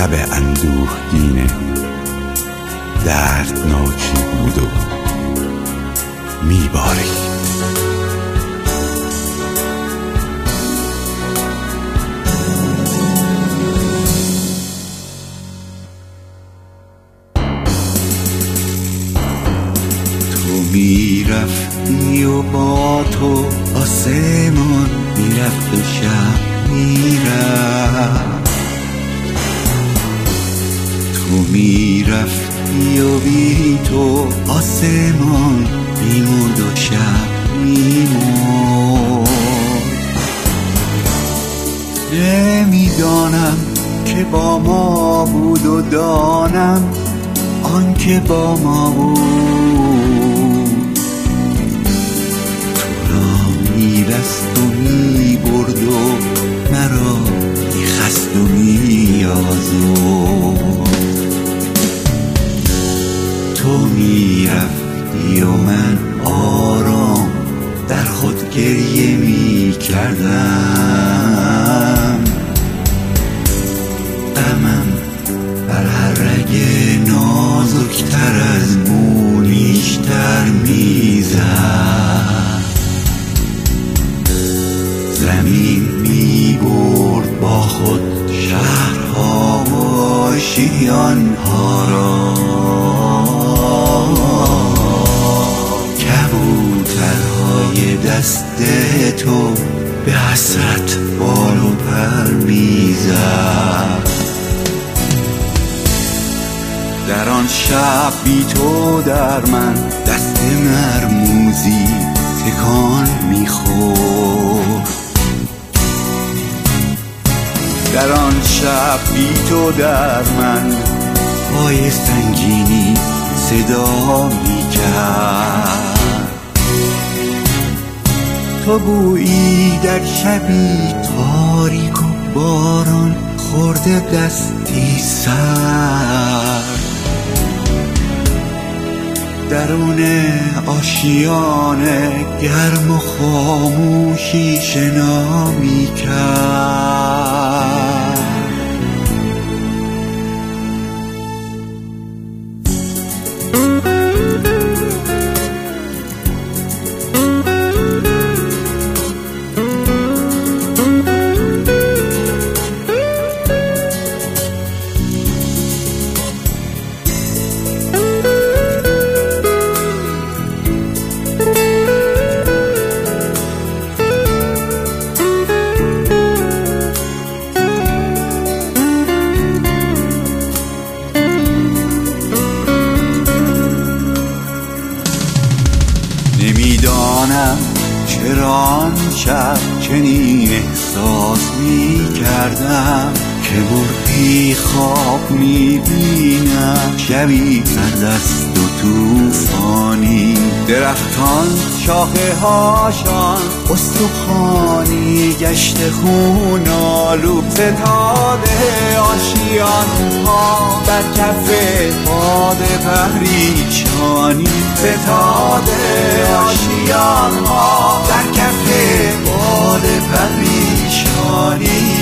شب اندوهگین دردناکی بود و میبارید. میرفتی و با تو آسمان میرفت و شب میرفت، تو میرفتی و بی تو آسمان میموند و شب میموند. نمیدانم که با ما بود و دانم آن که با ما بود تو را میبست و میبرد و مرا میخست و میازرد. تو میرفتی و من آرام در خود گریه میکردم، غمم بر هر رگ نازکتر از مو نیشتر میزد. زمین میبرد با خود شهرها و آشیانها را، کبوترهای دست تو به حسرت بال و پر میزد. در آن شب بی تو در من دست مرموزی تکان میخورد، در آن شب بی تو در من پای سنگینی صدا میکرد. تو بویی در شبی تاریک و باران خورده دستی سر، درون آشیانه گرم و خاموشی شنا میکرد. نمیدانم چرا آن شب چنین احساس میکردم که مرغی خواب میبینم شبی سردست و توفانی، درختان شاخه هاشان استخوانی گشت خون آلو، ستاره آشیان ها در کف باد پریشانی، ستاره آشیان ها در کف باد پریشانی.